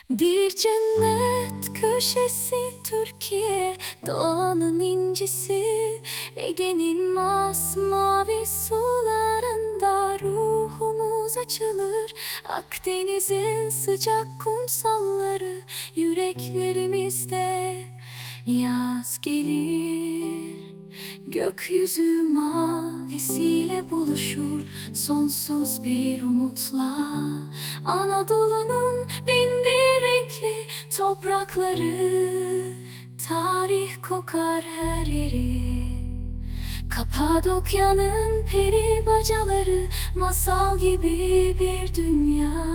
Bir cennet köşesi Türkiye, doğanın incisi. Ege'nin masmavi sularında ruhumuz açılır. Akdeniz'in sıcak kumsalları yüreklerimizde. Yaz gelir, gökyüzü mavisiyle buluşur sonsuz bir umutla. Anadolu'nun bin bir renkli toprakları, tarih kokar her yeri. Kapadokya'nın peri bacaları, masal gibi bir dünya.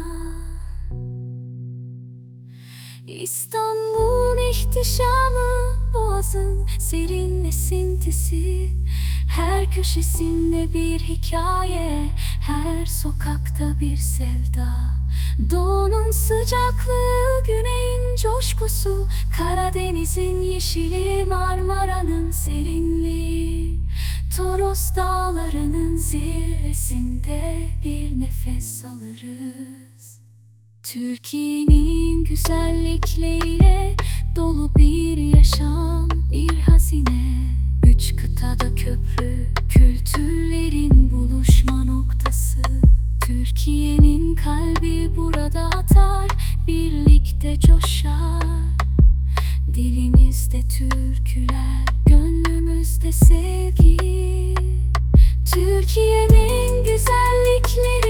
İstanbul ihtişamı, Boğaz'ın serin esintisi. Her köşesinde bir hikaye, her sokakta bir sevda. Doğunun sıcaklığı, güneyin coşkusu, Karadeniz'in yeşili, Marmara'nın serinliği. Toros dağlarının zirvesinde bir nefes alırız. Türkiye'nin güzellikleriyle dolu bir yaşam, bir hazine. Üç kıtada köprü, kültürlerin buluşma noktası. Türkiye'nin kalbi burada atar, birlikte coşar. Dilimizde türküler, gönlümüzde sevgi. Türkiye'nin güzellikleri